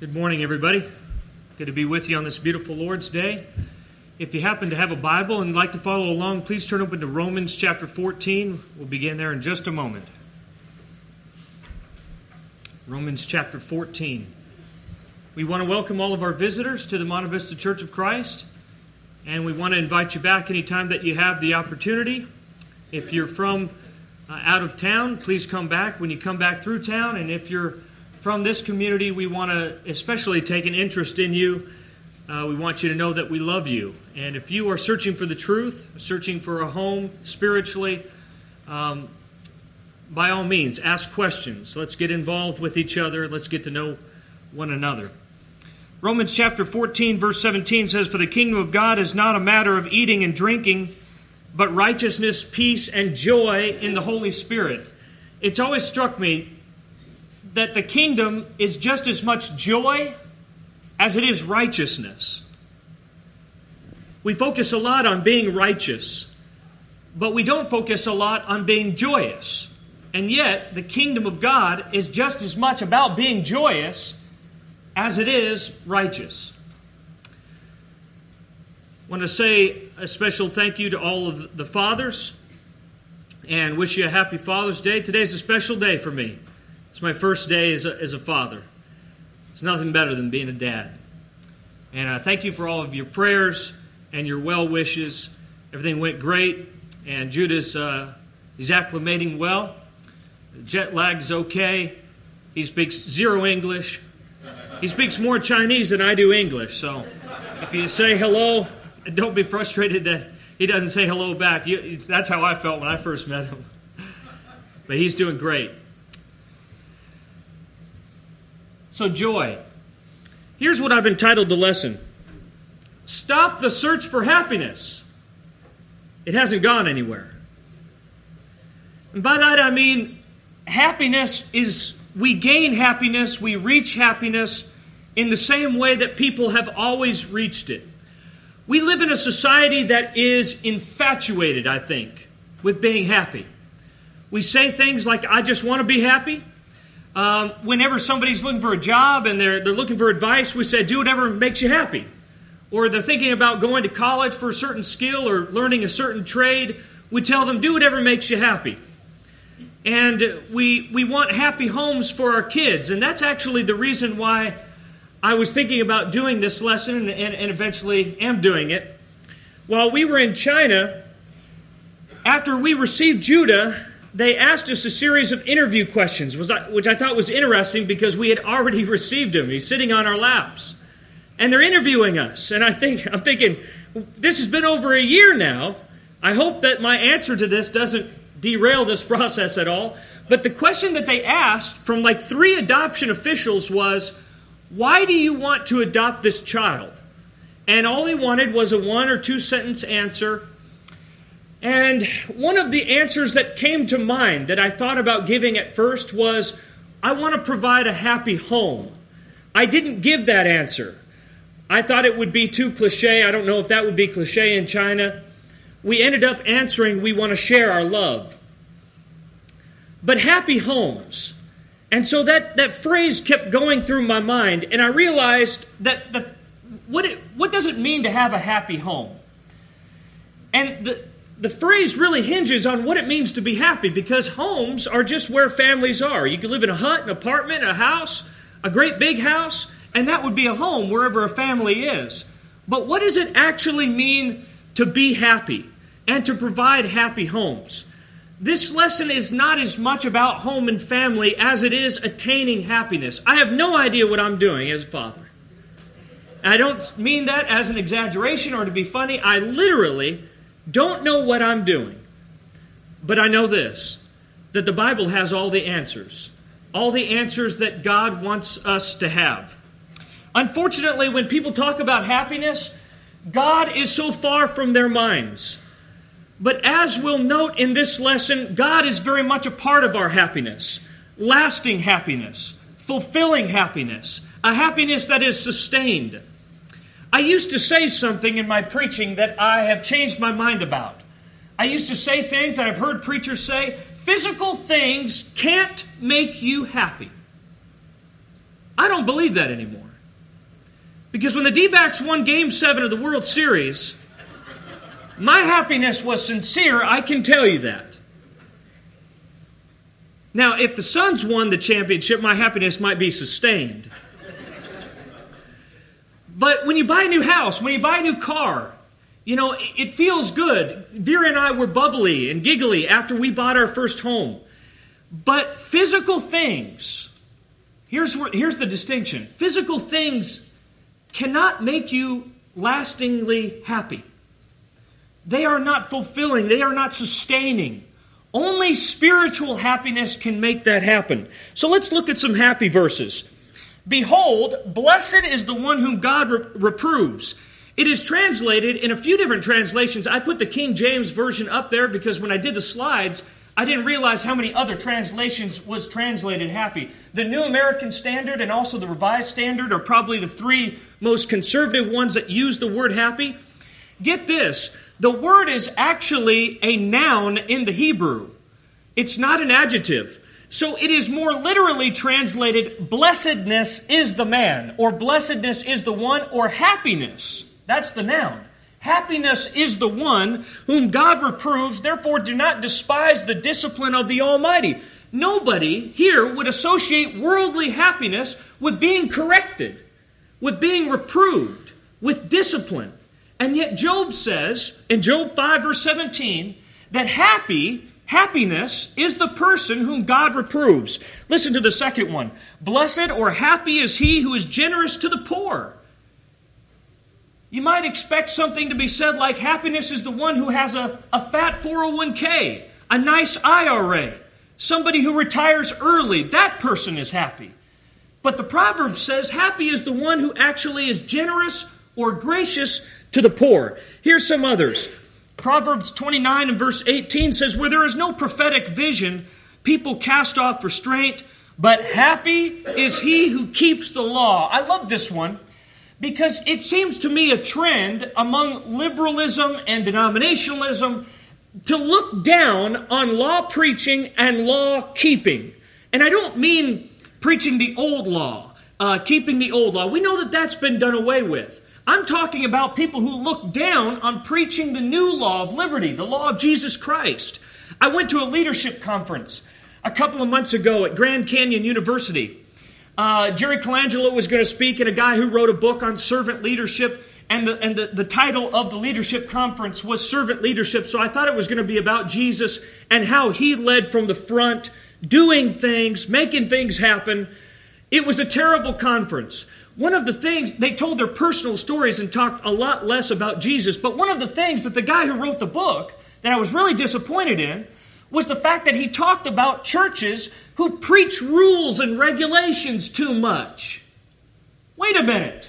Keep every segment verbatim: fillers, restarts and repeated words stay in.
Good morning, everybody. Good to be with you on this beautiful Lord's Day. If you happen to have a Bible and like to follow along, please turn open to Romans chapter fourteen. We'll begin there in just a moment. Romans chapter fourteen. We want to welcome all of our visitors to the Monte Vista Church of Christ, and we want to invite you back anytime that you have the opportunity. If you're from uh, out of town, please come back when you come back through town, and if you're from this community, we want to especially take an interest in you. Uh, we want you to know that we love you. And if you are searching for the truth, searching for a home spiritually, um, by all means, ask questions. Let's get involved with each other. Let's get to know one another. Romans chapter fourteen, verse seventeen says, "For the kingdom of God is not a matter of eating and drinking, but righteousness, peace, and joy in the Holy Spirit." It's always struck me that the kingdom is just as much joy as it is righteousness. We focus a lot on being righteous, but we don't focus a lot on being joyous. And yet, the kingdom of God is just as much about being joyous as it is righteous. I want to say a special thank you to all of the fathers and wish you a happy Father's Day. Today's a special day for me. It's my first day as a, as a father. It's nothing better than being a dad. And I thank you for all of your prayers and your well wishes. Everything went great, and Judah's uh, he's acclimating well. The jet lag's okay. He speaks zero English. He speaks more Chinese than I do English. So if you say hello, don't be frustrated that he doesn't say hello back. You, that's how I felt when I first met him. But he's doing great. So joy. Here's what I've entitled the lesson. Stop the search for happiness. It hasn't gone anywhere. And by that I mean happiness is, we gain happiness, we reach happiness in the same way that people have always reached it. We live in a society that is infatuated, I think, with being happy. We say things like, I just want to be happy. Um, whenever somebody's looking for a job and they're, they're looking for advice, we say, do whatever makes you happy. Or they're thinking about going to college for a certain skill or learning a certain trade, we tell them, do whatever makes you happy. And we we want happy homes for our kids. And that's actually the reason why I was thinking about doing this lesson and, and, and eventually am doing it. While we were in China, after we received Judah, they asked us a series of interview questions, which I thought was interesting because we had already received him. He's sitting on our laps. And they're interviewing us. And I think, I'm thinking, this has been over a year now. I hope that my answer to this doesn't derail this process at all. But the question that they asked from like three adoption officials was, why do you want to adopt this child? And all they wanted was a one or two sentence answer. And one of the answers that came to mind that I thought about giving at first was, I want to provide a happy home. I didn't give that answer. I thought it would be too cliche. I don't know if that would be cliche in China. We ended up answering, we want to share our love. But happy homes. And so that, that phrase kept going through my mind, and I realized that, that what, it, what does it mean to have a happy home? And the The phrase really hinges on what it means to be happy, because homes are just where families are. You can live in a hut, an apartment, a house, a great big house, and that would be a home wherever a family is. But what does it actually mean to be happy and to provide happy homes? This lesson is not as much about home and family as it is attaining happiness. I have no idea what I'm doing as a father. I don't mean that as an exaggeration or to be funny. I literally don't know what I'm doing, but I know this, that the Bible has all the answers, all the answers that God wants us to have. Unfortunately, when people talk about happiness, God is so far from their minds. But as we'll note in this lesson, God is very much a part of our happiness, lasting happiness, fulfilling happiness, a happiness that is sustained. I used to say something in my preaching that I have changed my mind about. I used to say things that I've heard preachers say, physical things can't make you happy. I don't believe that anymore. Because when the D-backs won Game seven of the World Series, my happiness was sincere, I can tell you that. Now, if the Suns won the championship, my happiness might be sustained. But when you buy a new house, when you buy a new car, you know, it feels good. Vera and I were bubbly and giggly after we bought our first home. But physical things, here's where, here's the distinction. Physical things cannot make you lastingly happy. They are not fulfilling. They are not sustaining. Only spiritual happiness can make that happen. So let's look at some happy verses. Behold, blessed is the one whom God re- reproves. It is translated in a few different translations. I put the King James Version up there because when I did the slides, I didn't realize how many other translations was translated happy. The New American Standard and also the Revised Standard are probably the three most conservative ones that use the word happy. Get this, the word is actually a noun in the Hebrew. It's not an adjective. So it is more literally translated, blessedness is the man, or blessedness is the one, or happiness. That's the noun. Happiness is the one whom God reproves, therefore do not despise the discipline of the Almighty. Nobody here would associate worldly happiness with being corrected, with being reproved, with discipline. And yet Job says, in Job five verse seventeen, that happy, happiness is the person whom God reproves. Listen to the second one. Blessed or happy is he who is generous to the poor. You might expect something to be said like happiness is the one who has a, a fat four oh one k, a nice I R A, somebody who retires early. That person is happy. But the proverb says happy is the one who actually is generous or gracious to the poor. Here's some others. Proverbs twenty-nine and verse eighteen says, where there is no prophetic vision, people cast off restraint, but happy is he who keeps the law. I love this one because it seems to me a trend among liberalism and denominationalism to look down on law preaching and law keeping. And I don't mean preaching the old law, uh, keeping the old law. We know that that's been done away with. I'm talking about people who look down on preaching the new law of liberty, the law of Jesus Christ. I went to a leadership conference a couple of months ago at Grand Canyon University. Uh, Jerry Colangelo was going to speak, and a guy who wrote a book on servant leadership, and, the, and the, the title of the leadership conference was Servant Leadership, so I thought it was going to be about Jesus and how he led from the front, doing things, making things happen. It was a terrible conference. One of the things, they told their personal stories and talked a lot less about Jesus, but one of the things that the guy who wrote the book that I was really disappointed in was the fact that he talked about churches who preach rules and regulations too much. Wait a minute.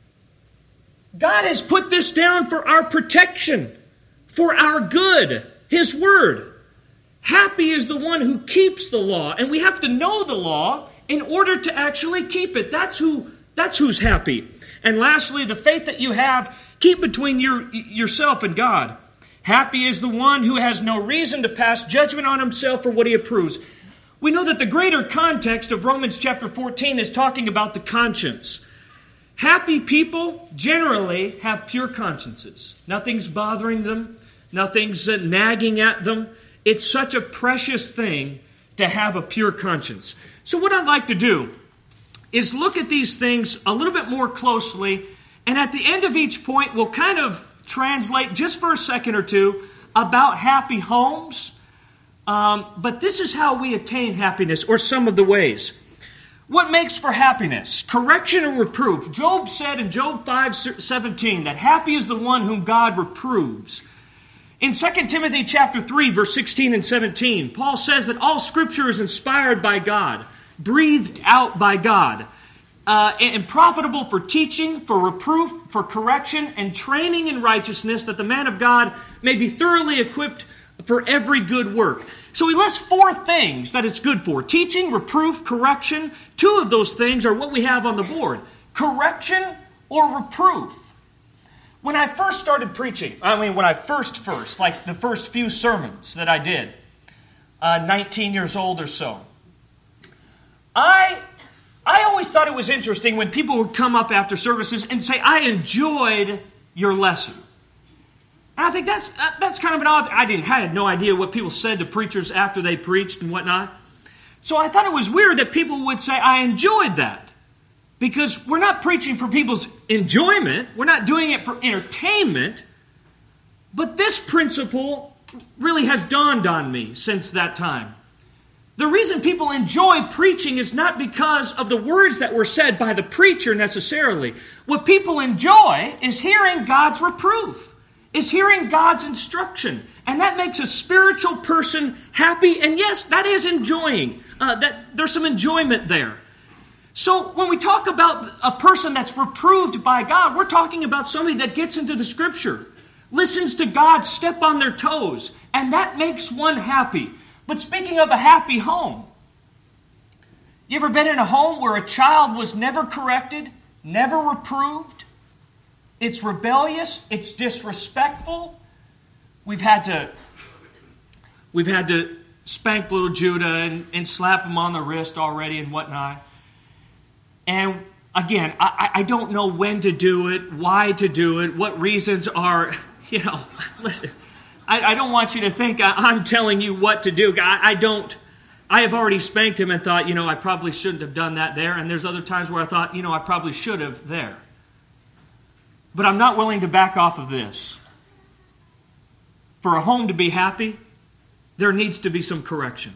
God has put this down for our protection, for our good, His Word. Happy is the one who keeps the law, and we have to know the law in order to actually keep it. That's who. That's who's happy. And lastly, the faith that you have, keep between your, yourself and God. Happy is the one who has no reason to pass judgment on himself for what he approves. We know that the greater context of Romans chapter fourteen is talking about the conscience. Happy people generally have pure consciences. Nothing's bothering them. Nothing's uh, nagging at them. It's such a precious thing to have a pure conscience. So what I'd like to do is look at these things a little bit more closely, and at the end of each point, we'll kind of translate just for a second or two about happy homes. Um, but this is how we attain happiness, or some of the ways. What makes for happiness? Correction and reproof. Job said in Job five seventeen that happy is the one whom God reproves. In Second Timothy chapter three, verse sixteen and seventeen, Paul says that all Scripture is inspired by God, breathed out by God, uh, and profitable for teaching, for reproof, for correction, and training in righteousness, that the man of God may be thoroughly equipped for every good work. So he lists four things that it's good for. Teaching, reproof, correction. Two of those things are what we have on the board. Correction or reproof. When I first started preaching, I mean when I first first, like the first few sermons that I did, uh, nineteen years old or so, I I always thought it was interesting when people would come up after services and say, I enjoyed your lesson. And I think that's that's kind of an odd, I didn't I had no idea what people said to preachers after they preached and whatnot. So I thought it was weird that people would say, I enjoyed that. Because we're not preaching for people's enjoyment. We're not doing it for entertainment. But this principle really has dawned on me since that time. The reason people enjoy preaching is not because of the words that were said by the preacher necessarily. What people enjoy is hearing God's reproof, is hearing God's instruction. And that makes a spiritual person happy. And yes, that is enjoying. Uh, that there's some enjoyment there. So when we talk about a person that's reproved by God, we're talking about somebody that gets into the Scripture, listens to God step on their toes, and that makes one happy. But speaking of a happy home, you ever been in a home where a child was never corrected, never reproved? It's rebellious, it's disrespectful. We've had to, we've had to spank little Judah and, and slap him on the wrist already and whatnot. And again, I, I don't know when to do it, why to do it, what reasons are, you know, listen, I, I don't want you to think I, I'm telling you what to do. I, I don't, I have already spanked him and thought, you know, I probably shouldn't have done that there. And there's other times where I thought, you know, I probably should have there. But I'm not willing to back off of this. For a home to be happy, there needs to be some correction.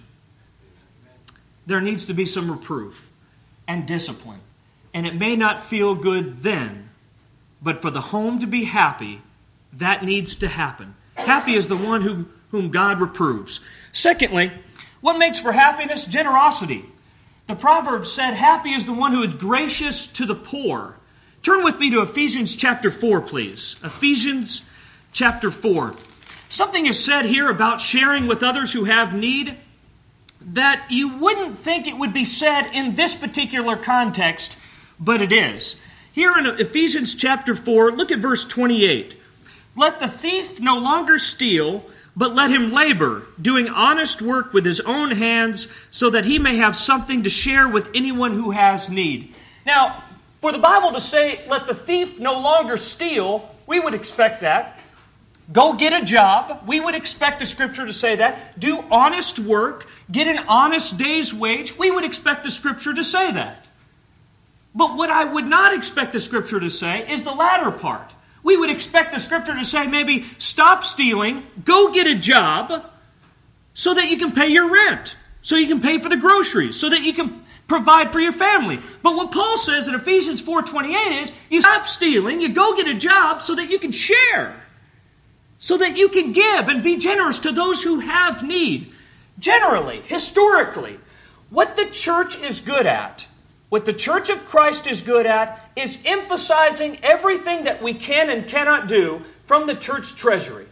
There needs to be some reproof and discipline. And it may not feel good then, but for the home to be happy, that needs to happen. Happy is the one who, whom God reproves. Secondly, what makes for happiness? Generosity. The proverb said, happy is the one who is gracious to the poor. Turn with me to Ephesians chapter four, please. Ephesians chapter four. Something is said here about sharing with others who have need that you wouldn't think it would be said in this particular context, but it is. Here in Ephesians chapter four, look at verse twenty-eight. Let the thief no longer steal, but let him labor, doing honest work with his own hands, so that he may have something to share with anyone who has need. Now, for the Bible to say, let the thief no longer steal, we would expect that. Go get a job. We would expect the Scripture to say that. Do honest work. Get an honest day's wage. We would expect the Scripture to say that. But what I would not expect the Scripture to say is the latter part. We would expect the Scripture to say maybe stop stealing, go get a job so that you can pay your rent, so you can pay for the groceries, so that you can provide for your family. But what Paul says in Ephesians four twenty-eight is you stop stealing, you go get a job so that you can share. So that you can give and be generous to those who have need. Generally, historically, what the church is good at, what the Church of Christ is good at, is emphasizing everything that we can and cannot do from the church treasury.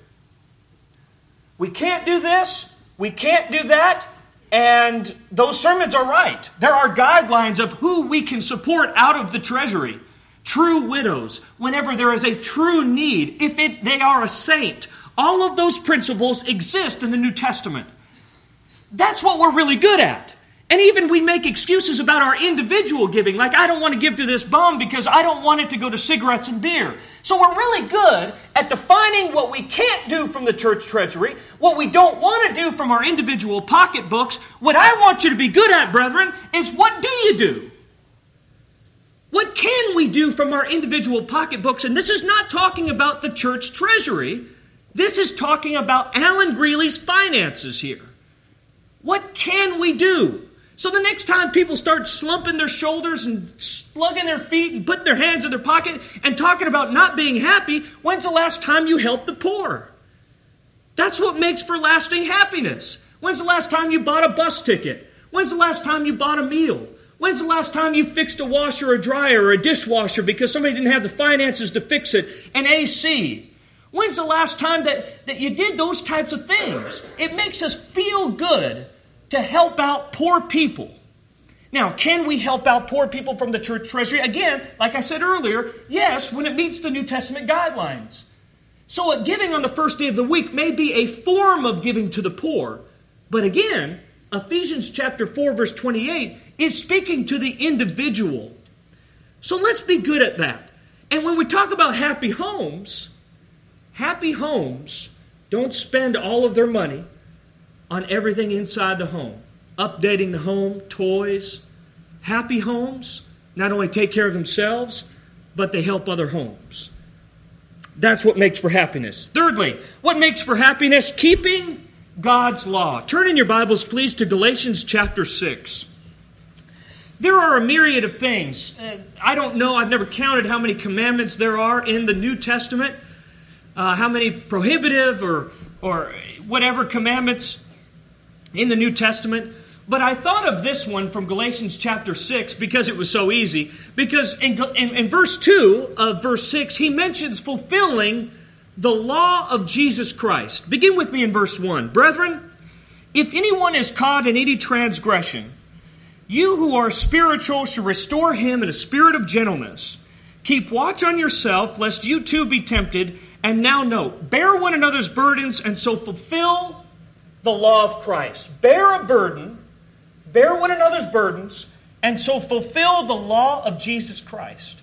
We can't do this, we can't do that, and those sermons are right. There are guidelines of who we can support out of the treasury. True widows, whenever there is a true need, if it, they are a saint. All of those principles exist in the New Testament. That's what we're really good at. And even we make excuses about our individual giving, like I don't want to give to this bum because I don't want it to go to cigarettes and beer. So we're really good at defining what we can't do from the church treasury, what we don't want to do from our individual pocketbooks. What I want you to be good at, brethren, is what do you do? What can we do from our individual pocketbooks? And this is not talking about the church treasury. This is talking about Alan Greeley's finances here. What can we do? So the next time people start slumping their shoulders and slugging their feet and putting their hands in their pocket and talking about not being happy, when's the last time you helped the poor? That's what makes for lasting happiness. When's the last time you bought a bus ticket? When's the last time you bought a meal? When's the last time you fixed a washer or a dryer or a dishwasher because somebody didn't have the finances to fix it? An A C. When's the last time that, that you did those types of things? It makes us feel good to help out poor people. Now, can we help out poor people from the church treasury? Again, like I said earlier, yes, when it meets the New Testament guidelines. So giving on the first day of the week may be a form of giving to the poor. But again, Ephesians chapter four, verse twenty-eight, is speaking to the individual. So let's be good at that. And when we talk about happy homes, happy homes don't spend all of their money on everything inside the home. Updating the home, toys. Happy homes not only take care of themselves, but they help other homes. That's what makes for happiness. Thirdly, what makes for happiness? Keeping God's law. Turn in your Bibles, please, to Galatians chapter six. There are a myriad of things. I don't know, I've never counted how many commandments there are in the New Testament, uh, how many prohibitive or, or whatever commandments in the New Testament. But I thought of this one from Galatians chapter six because it was so easy. Because in, in, in verse two of verse six, he mentions fulfilling the law of Jesus Christ. Begin with me in verse one. Brethren, if anyone is caught in any transgression, you who are spiritual should restore him in a spirit of gentleness. Keep watch on yourself, lest you too be tempted. And now note, bear one another's burdens, and so fulfill the law of Christ. Bear a burden, bear one another's burdens, and so fulfill the law of Jesus Christ.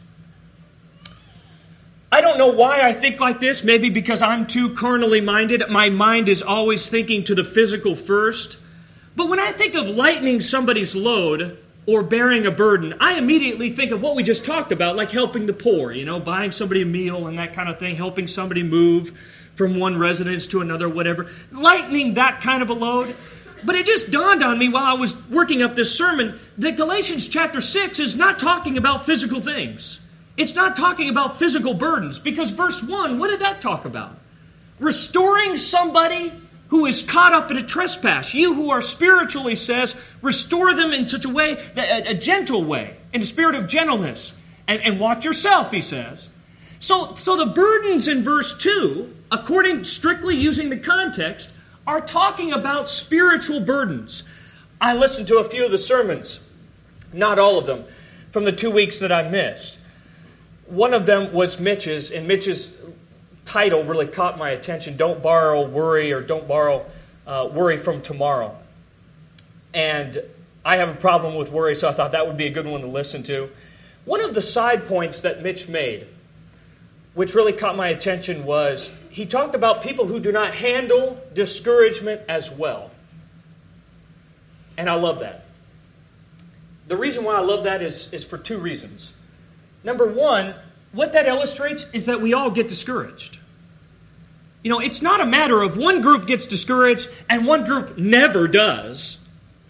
I don't know why I think like this. Maybe because I'm too carnally minded. My mind is always thinking to the physical first. But when I think of lightening somebody's load or bearing a burden, I immediately think of what we just talked about, like helping the poor, you know, buying somebody a meal and that kind of thing, helping somebody move from one residence to another, whatever. Lightening that kind of a load. But it just dawned on me while I was working up this sermon that Galatians chapter six is not talking about physical things. It's not talking about physical burdens, because verse one, what did that talk about? Restoring somebody who is caught up in a trespass. You who are spiritual, he says, restore them in such a way, a, a gentle way, in a spirit of gentleness. And, and watch yourself, he says. So, so the burdens in verse two, according strictly using the context, are talking about spiritual burdens. I listened to a few of the sermons, not all of them, from the two weeks that I missed. One of them was Mitch's, and Mitch's title really caught my attention. Don't borrow worry, or don't borrow uh, worry from tomorrow. And I have a problem with worry, so I thought that would be a good one to listen to. One of the side points that Mitch made, which really caught my attention, was he talked about people who do not handle discouragement as well. And I love that. The reason why I love that is, is for two reasons. Number one, what that illustrates is that we all get discouraged. You know, it's not a matter of one group gets discouraged and one group never does.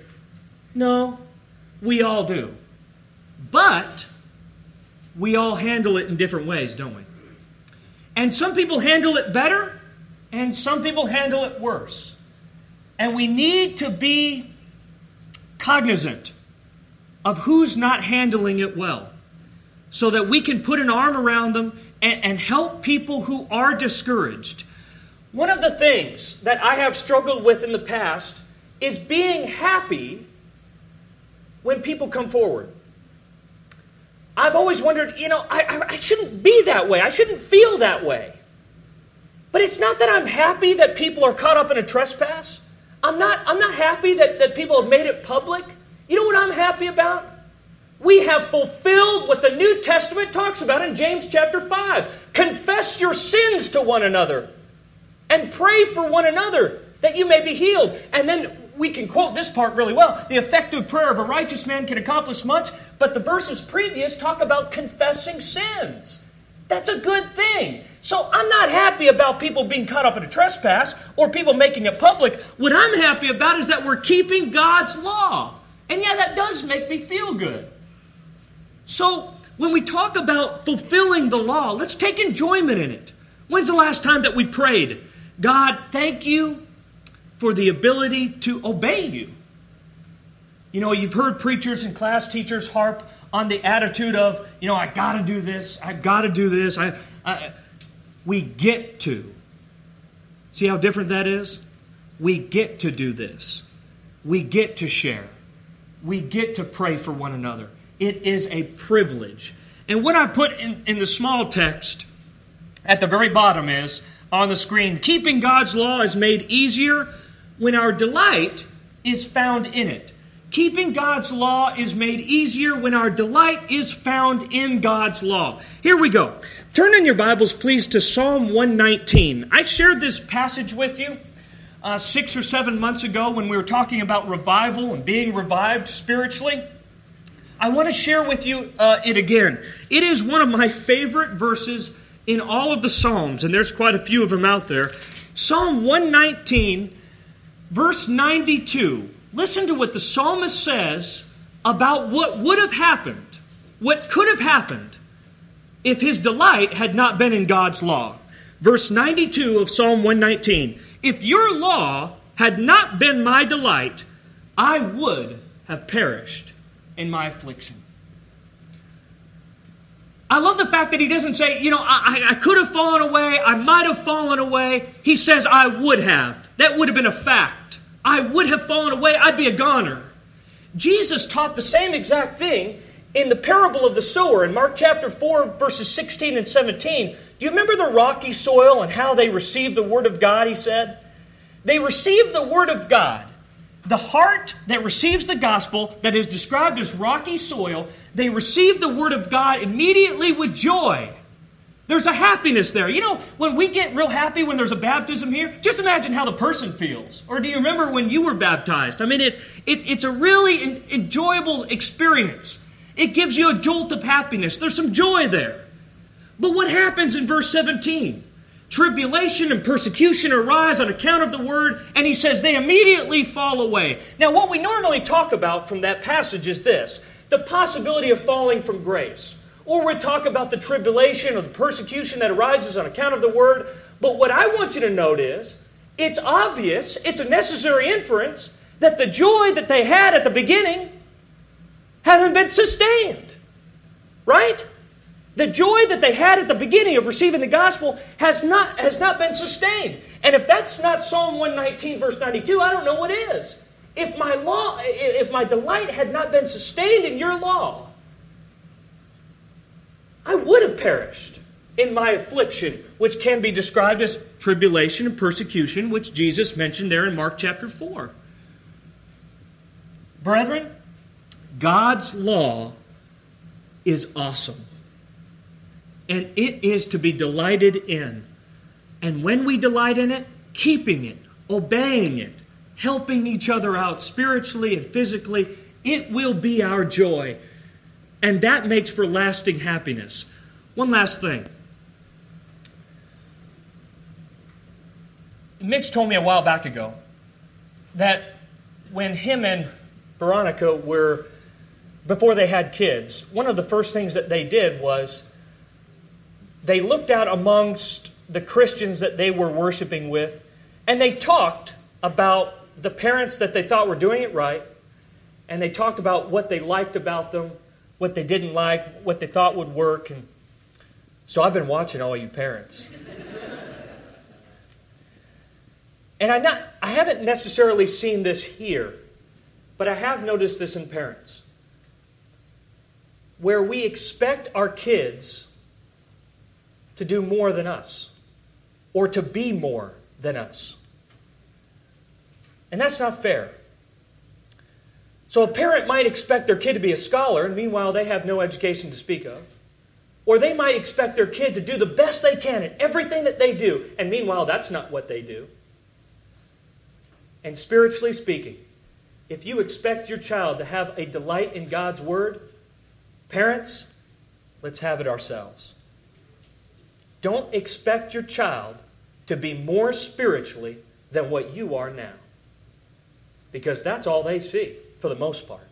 No, we all do. But we all handle it in different ways, don't we? And some people handle it better, and some people handle it worse. And we need to be cognizant of who's not handling it well, so that we can put an arm around them and, and help people who are discouraged. One of the things that I have struggled with in the past is being happy when people come forward. I've always wondered, you know, I, I, I shouldn't be that way. I shouldn't feel that way. But it's not that I'm happy that people are caught up in a trespass. I'm not, I'm not happy that, that people have made it public. You know what I'm happy about? We have fulfilled what the New Testament talks about in James chapter five. Confess your sins to one another and pray for one another that you may be healed. And then we can quote this part really well. The effective prayer of a righteous man can accomplish much, but the verses previous talk about confessing sins. That's a good thing. So I'm not happy about people being caught up in a trespass or people making it public. What I'm happy about is that we're keeping God's law. And yeah, that does make me feel good. So when we talk about fulfilling the law, let's take enjoyment in it. When's the last time that we prayed, God, thank you for the ability to obey you? You know, you've heard preachers and class teachers harp on the attitude of, you know, I got to do this, I got to do this. I, I, we get to. See how different that is? We get to do this. We get to share. We get to pray for one another. It is a privilege. And what I put in, in the small text at the very bottom is, on the screen, keeping God's law is made easier when our delight is found in it. Keeping God's law is made easier when our delight is found in God's law. Here we go. Turn in your Bibles, please, to Psalm one nineteen. I shared this passage with you uh, six or seven months ago when we were talking about revival and being revived spiritually. I want to share with you uh, it again. It is one of my favorite verses in all of the Psalms, and there's quite a few of them out there. Psalm one nineteen, verse ninety-two. Listen to what the psalmist says about what would have happened, what could have happened, if his delight had not been in God's law. Verse ninety-two of Psalm one nineteen. If your law had not been my delight, I would have perished in my affliction. I love the fact that he doesn't say, you know, I, I could have fallen away, I might have fallen away. He says, I would have. That would have been a fact. I would have fallen away, I'd be a goner. Jesus taught the same exact thing in the parable of the sower in Mark chapter four, verses sixteen and seventeen. Do you remember the rocky soil and how they received the word of God, he said? They received the word of God. The heart that receives the gospel, that is described as rocky soil, they receive the word of God immediately with joy. There's a happiness there. You know, when we get real happy when there's a baptism here, just imagine how the person feels. Or do you remember when you were baptized? I mean, it, it it's a really enjoyable experience. It gives you a jolt of happiness. There's some joy there. But what happens in verse seventeen? Tribulation and persecution arise on account of the word, and he says they immediately fall away. Now, what we normally talk about from that passage is this: the possibility of falling from grace. Or we talk about the tribulation or the persecution that arises on account of the word. But what I want you to note is, it's obvious, it's a necessary inference, that the joy that they had at the beginning hasn't been sustained. Right? The joy that they had at the beginning of receiving the gospel has not, has not been sustained. And if that's not Psalm one nineteen, verse ninety-two, I don't know what is. If my law, if my delight had not been sustained in your law, I would have perished in my affliction, which can be described as tribulation and persecution, which Jesus mentioned there in Mark chapter four. Brethren, God's law is awesome. And it is to be delighted in. And when we delight in it, keeping it, obeying it, helping each other out spiritually and physically, it will be our joy. And that makes for lasting happiness. One last thing. Mitch told me a while back ago that when him and Veronica were, before they had kids, one of the first things that they did was they looked out amongst the Christians that they were worshiping with, and they talked about the parents that they thought were doing it right, and they talked about what they liked about them, what they didn't like, what they thought would work. And so I've been watching all you parents. And I not I haven't necessarily seen this here, but I have noticed this in parents. Where we expect our kids to do more than us, or to be more than us. And that's not fair. So a parent might expect their kid to be a scholar, and meanwhile they have no education to speak of. Or they might expect their kid to do the best they can in everything that they do, and meanwhile that's not what they do. And spiritually speaking, if you expect your child to have a delight in God's Word, parents, let's have it ourselves. Don't expect your child to be more spiritually than what you are now. Because that's all they see, for the most part.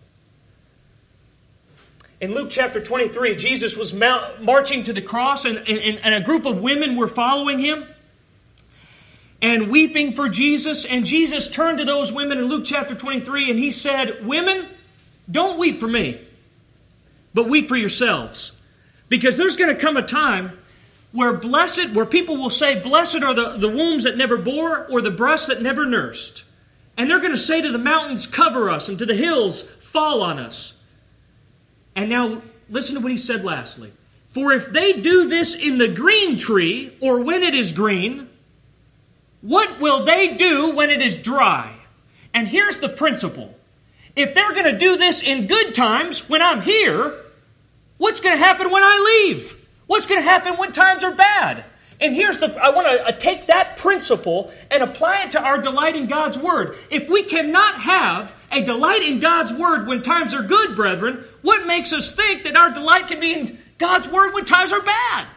In Luke chapter twenty-three, Jesus was marching to the cross, and, and, and a group of women were following him and weeping for Jesus. And Jesus turned to those women in Luke chapter twenty-three, and he said, "Women, don't weep for me, but weep for yourselves. Because there's going to come a time where blessed, where people will say, blessed are the, the wombs that never bore, or the breasts that never nursed. And they're going to say to the mountains, cover us, and to the hills, fall on us." And now, listen to what he said lastly. "For if they do this in the green tree, or when it is green, what will they do when it is dry? And here's the principle. If they're going to do this in good times when I'm here, what's going to happen when I leave? What's going to happen when times are bad? And here's the, I want to take that principle and apply it to our delight in God's Word. If we cannot have a delight in God's Word when times are good, brethren, what makes us think that our delight can be in God's Word when times are bad?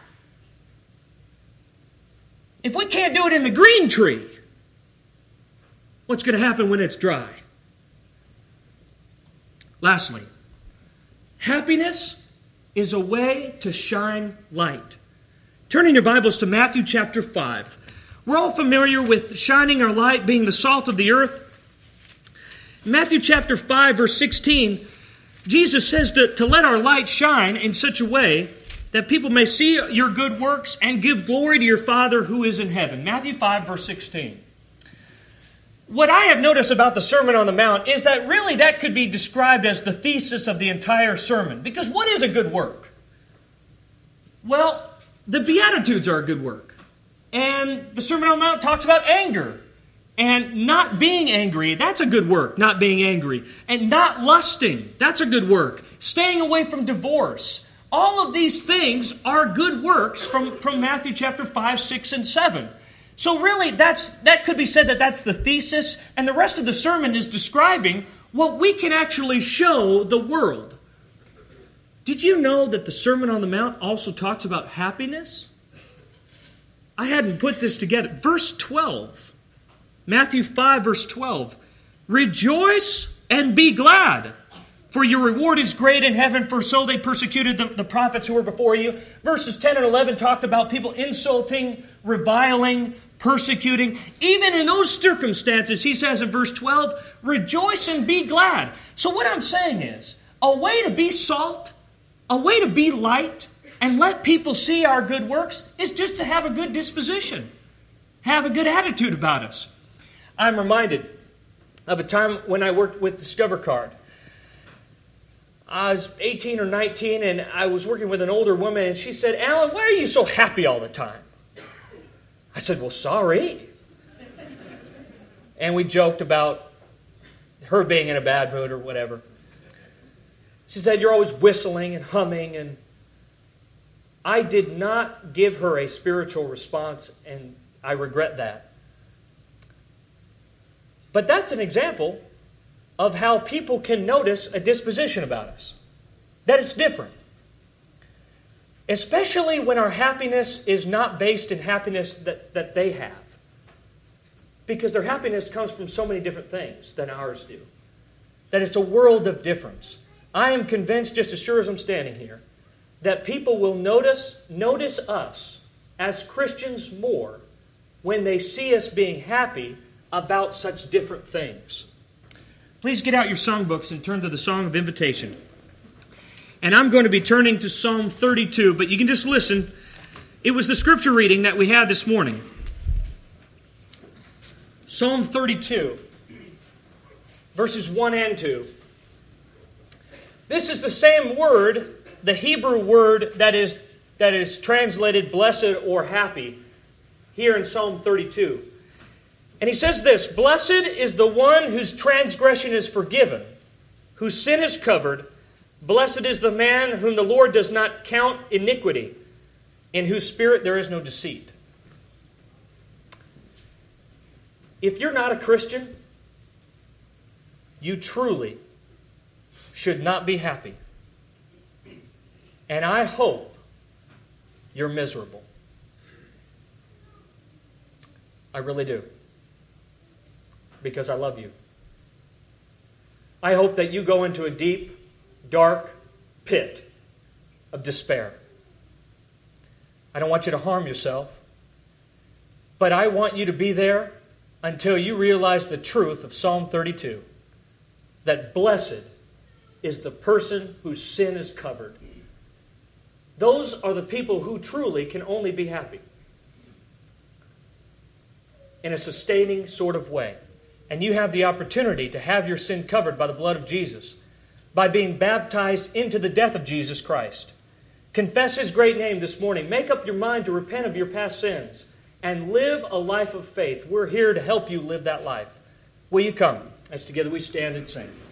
If we can't do it in the green tree, what's going to happen when it's dry? Lastly, happiness is a way to shine light. Turning your Bibles to Matthew chapter five. We're all familiar with shining our light, being the salt of the earth. In Matthew chapter five, verse sixteen, Jesus says to, to let our light shine in such a way that people may see your good works and give glory to your Father who is in heaven. Matthew five, verse sixteen. What I have noticed about the Sermon on the Mount is that really that could be described as the thesis of the entire sermon. Because what is a good work? Well, the Beatitudes are a good work. And the Sermon on the Mount talks about anger. And not being angry, that's a good work, not being angry. And not lusting, that's a good work. Staying away from divorce. All of these things are good works from, from Matthew chapter five, six, and seven. So really, that's that could be said that that's the thesis, and the rest of the sermon is describing what we can actually show the world. Did you know that the Sermon on the Mount also talks about happiness? I hadn't put this together. Verse twelve, Matthew five, verse twelve. Rejoice and be glad, for your reward is great in heaven, for so they persecuted the, the prophets who were before you. Verses ten and eleven talked about people insulting, reviling, persecuting. Even in those circumstances, he says in verse twelve, rejoice and be glad. So what I'm saying is, a way to be salt, a way to be light, and let people see our good works is just to have a good disposition. Have a good attitude about us. I'm reminded of a time when I worked with Discover Card. I was eighteen or nineteen, and I was working with an older woman, and she said, Alan, why are you so happy all the time? I said, well, sorry. And we joked about her being in a bad mood or whatever. She said, you're always whistling and humming, and I did not give her a spiritual response, and I regret that. But that's an example of how people can notice a disposition about us, that it's different. Especially when our happiness is not based in happiness that, that they have. Because their happiness comes from so many different things than ours do. That it's a world of difference. I am convinced, just as sure as I'm standing here, that people will notice, notice us as Christians more when they see us being happy about such different things. Please get out your songbooks and turn to the Song of Invitation. And I'm going to be turning to Psalm thirty-two, but you can just listen. It was the scripture reading that we had this morning. Psalm thirty-two, verses one and two. This is the same word, the Hebrew word that is, that is translated blessed or happy, here in Psalm thirty-two. And he says this, blessed is the one whose transgression is forgiven, whose sin is covered. Blessed is the man whom the Lord does not count iniquity, in whose spirit there is no deceit. If you're not a Christian, you truly should not be happy. And I hope you're miserable. I really do. Because I love you. I hope that you go into a deep, dark pit of despair. I don't want you to harm yourself, but I want you to be there until you realize the truth of Psalm thirty-two, that blessed is the person whose sin is covered. Those are the people who truly can only be happy in a sustaining sort of way. And you have the opportunity to have your sin covered by the blood of Jesus, by being baptized into the death of Jesus Christ. Confess His great name this morning. Make up your mind to repent of your past sins and live a life of faith. We're here to help you live that life. Will you come? As together we stand and sing.